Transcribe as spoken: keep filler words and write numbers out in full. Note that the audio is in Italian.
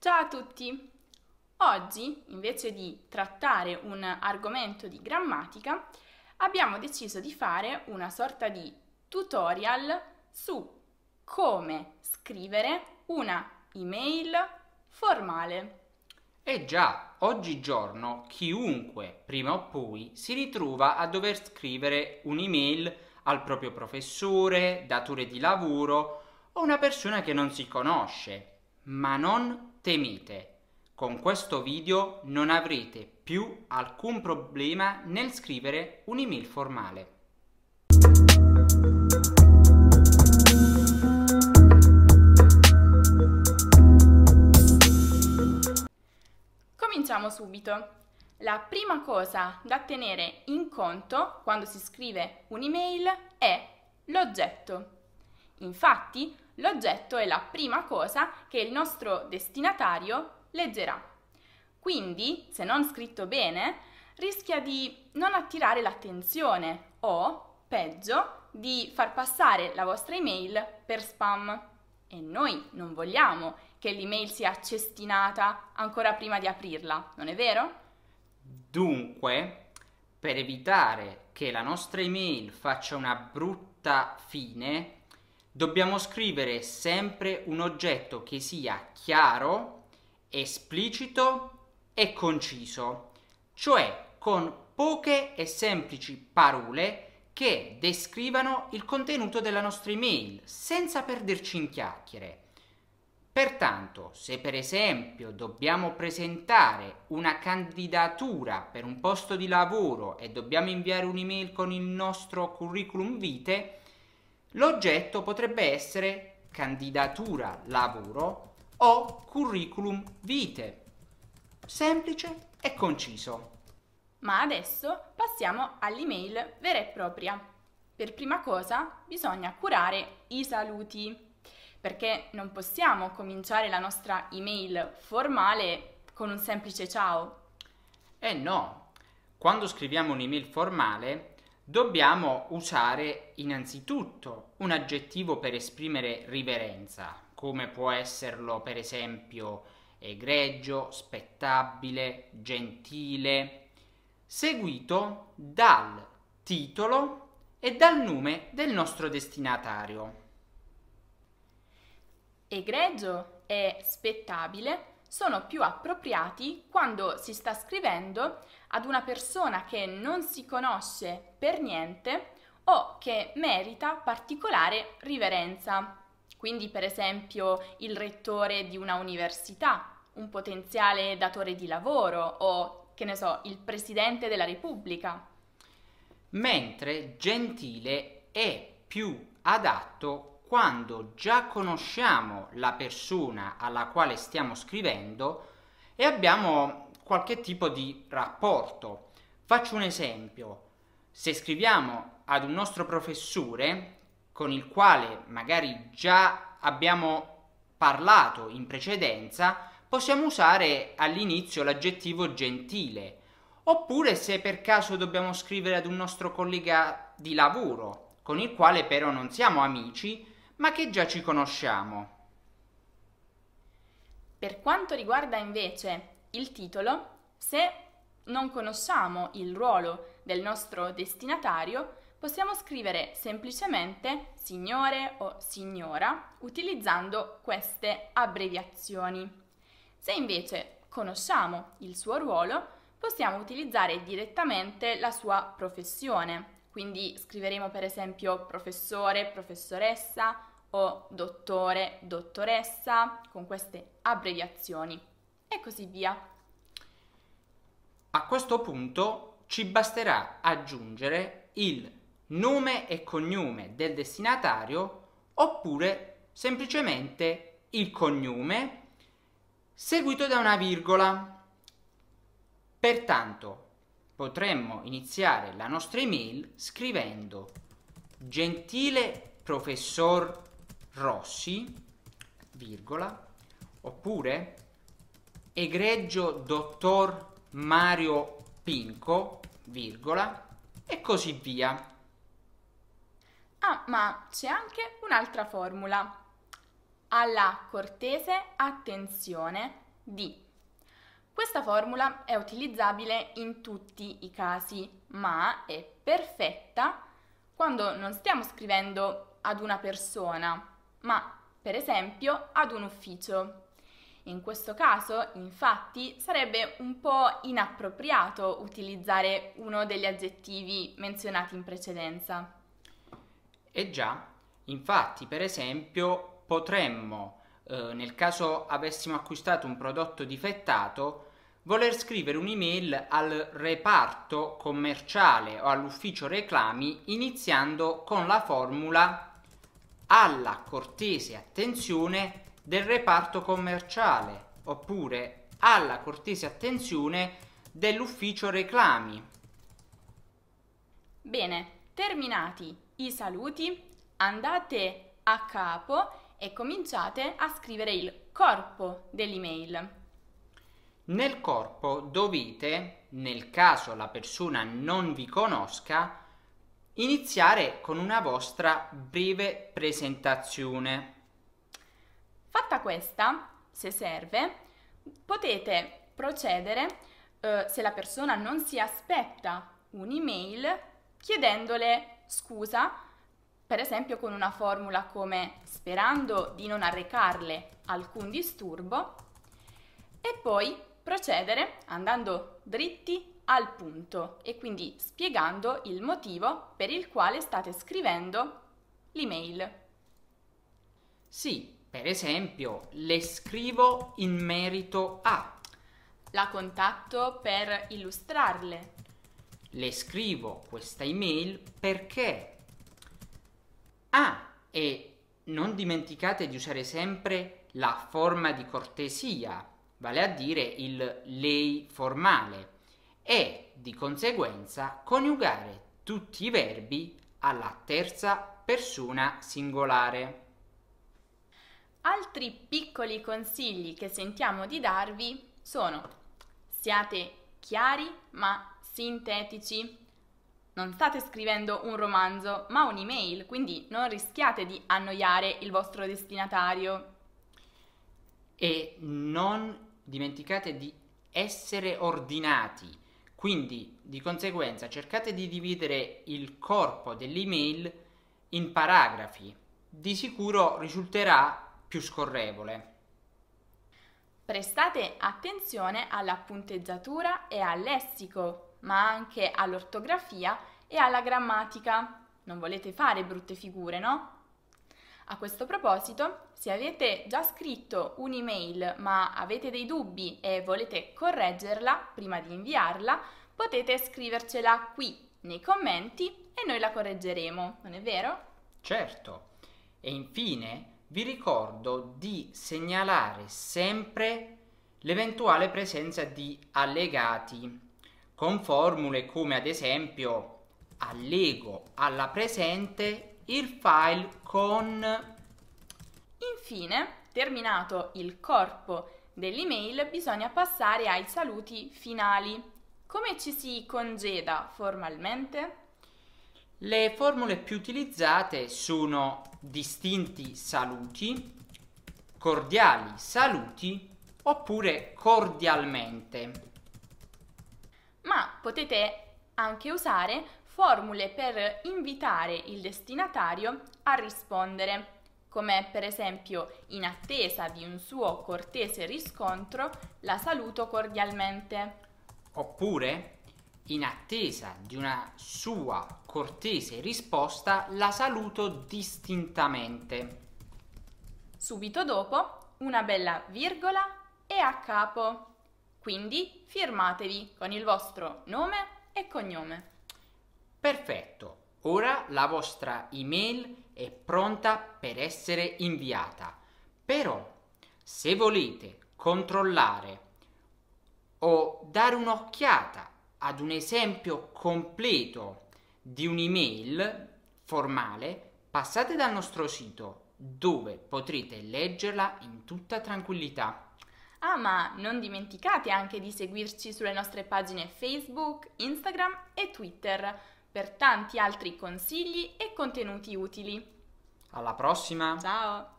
Ciao a tutti! Oggi, invece di trattare un argomento di grammatica, abbiamo deciso di fare una sorta di tutorial su come scrivere una email formale. E già, oggigiorno chiunque prima o poi si ritrova a dover scrivere un'email al proprio professore, datore di lavoro o una persona che non si conosce. Ma non temete, con questo video non avrete più alcun problema nel scrivere un'email formale. Cominciamo subito. La prima cosa da tenere in conto quando si scrive un'email è l'oggetto. Infatti, l'oggetto è la prima cosa che il nostro destinatario leggerà. Quindi, se non scritto bene, rischia di non attirare l'attenzione o, peggio, di far passare la vostra email per spam. E noi non vogliamo che l'email sia cestinata ancora prima di aprirla, non è vero? Dunque, per evitare che la nostra email faccia una brutta fine, dobbiamo scrivere sempre un oggetto che sia chiaro, esplicito e conciso, cioè con poche e semplici parole che descrivano il contenuto della nostra email, senza perderci in chiacchiere. Pertanto, se per esempio dobbiamo presentare una candidatura per un posto di lavoro e dobbiamo inviare un'email con il nostro curriculum vitae, l'oggetto potrebbe essere candidatura lavoro o curriculum vitae. Semplice e conciso. Ma adesso passiamo all'email vera e propria. Per prima cosa bisogna curare i saluti, perché non possiamo cominciare la nostra email formale con un semplice ciao. Eh no, quando scriviamo un'email formale dobbiamo usare innanzitutto un aggettivo per esprimere riverenza, come può esserlo per esempio egregio, spettabile, gentile, seguito dal titolo e dal nome del nostro destinatario. Egregio e spettabile sono più appropriati quando si sta scrivendo ad una persona che non si conosce per niente o che merita particolare riverenza. Quindi, per esempio, il rettore di una università, un potenziale datore di lavoro o, che ne so, il presidente della Repubblica. Mentre gentile è più adatto quando già conosciamo la persona alla quale stiamo scrivendo e abbiamo qualche tipo di rapporto. Faccio un esempio: se scriviamo ad un nostro professore con il quale magari già abbiamo parlato in precedenza, possiamo usare all'inizio l'aggettivo gentile. Oppure se per caso dobbiamo scrivere ad un nostro collega di lavoro con il quale però non siamo amici, ma che già ci conosciamo. Per quanto riguarda invece il titolo, se non conosciamo il ruolo del nostro destinatario, possiamo scrivere semplicemente signore o signora utilizzando queste abbreviazioni. Se invece conosciamo il suo ruolo, possiamo utilizzare direttamente la sua professione. Quindi scriveremo per esempio professore, professoressa o dottore, dottoressa con queste abbreviazioni e così via. A questo punto ci basterà aggiungere il nome e cognome del destinatario oppure semplicemente il cognome seguito da una virgola. Pertanto potremmo iniziare la nostra email scrivendo gentile professor Rossi, virgola, oppure egregio dottor Mario Pinco, virgola, e così via. Ah, ma c'è anche un'altra formula. Alla cortese attenzione di. Questa formula è utilizzabile in tutti i casi, ma è perfetta quando non stiamo scrivendo ad una persona, ma per esempio ad un ufficio. In questo caso, infatti, sarebbe un po' inappropriato utilizzare uno degli aggettivi menzionati in precedenza. E già, infatti, per esempio, potremmo, eh, nel caso avessimo acquistato un prodotto difettato, voler scrivere un'email al reparto commerciale o all'ufficio reclami iniziando con la formula alla cortese attenzione del reparto commerciale oppure alla cortese attenzione dell'ufficio reclami. Bene, terminati i saluti, andate a capo e cominciate a scrivere il corpo dell'email. Nel corpo dovete, nel caso la persona non vi conosca, iniziare con una vostra breve presentazione. Fatta questa, se serve, potete procedere, eh, se la persona non si aspetta un'email, chiedendole scusa, per esempio con una formula come sperando di non arrecarle alcun disturbo, e poi procedere andando dritti al punto e quindi spiegando il motivo per il quale state scrivendo l'email. Sì, per esempio, le scrivo in merito a. La contatto per illustrarle. Le scrivo questa email perché. Ah, e non dimenticate di usare sempre la forma di cortesia, vale a dire il lei formale, e di conseguenza coniugare tutti i verbi alla terza persona singolare. Altri piccoli consigli che sentiamo di darvi sono: siate chiari ma sintetici. Non state scrivendo un romanzo, ma un'email, quindi non rischiate di annoiare il vostro destinatario. E non dimenticate di essere ordinati, quindi di conseguenza cercate di dividere il corpo dell'email in paragrafi. Di sicuro risulterà più scorrevole. Prestate attenzione alla punteggiatura e al lessico, ma anche all'ortografia e alla grammatica. Non volete fare brutte figure, no? A questo proposito, se avete già scritto un'email ma avete dei dubbi e volete correggerla prima di inviarla, potete scrivercela qui nei commenti e noi la correggeremo, non è vero? Certo. E infine vi ricordo di segnalare sempre l'eventuale presenza di allegati, con formule come ad esempio allego alla presente il file con. Infine, terminato il corpo dell'email, bisogna passare ai saluti finali. Come ci si congeda formalmente? Le formule più utilizzate sono distinti saluti, cordiali saluti oppure cordialmente. Ma potete anche usare formule per invitare il destinatario a rispondere, come per esempio in attesa di un suo cortese riscontro, la saluto cordialmente. Oppure, in attesa di una sua cortese risposta, la saluto distintamente. Subito dopo, una bella virgola e a capo. Quindi firmatevi con il vostro nome e cognome. Perfetto, ora la vostra email è pronta per essere inviata. Però, se volete controllare o dare un'occhiata ad un esempio completo di un'email formale, passate dal nostro sito dove potrete leggerla in tutta tranquillità. Ah, ma non dimenticate anche di seguirci sulle nostre pagine Facebook, Instagram e Twitter per tanti altri consigli e contenuti utili. Alla prossima! Ciao!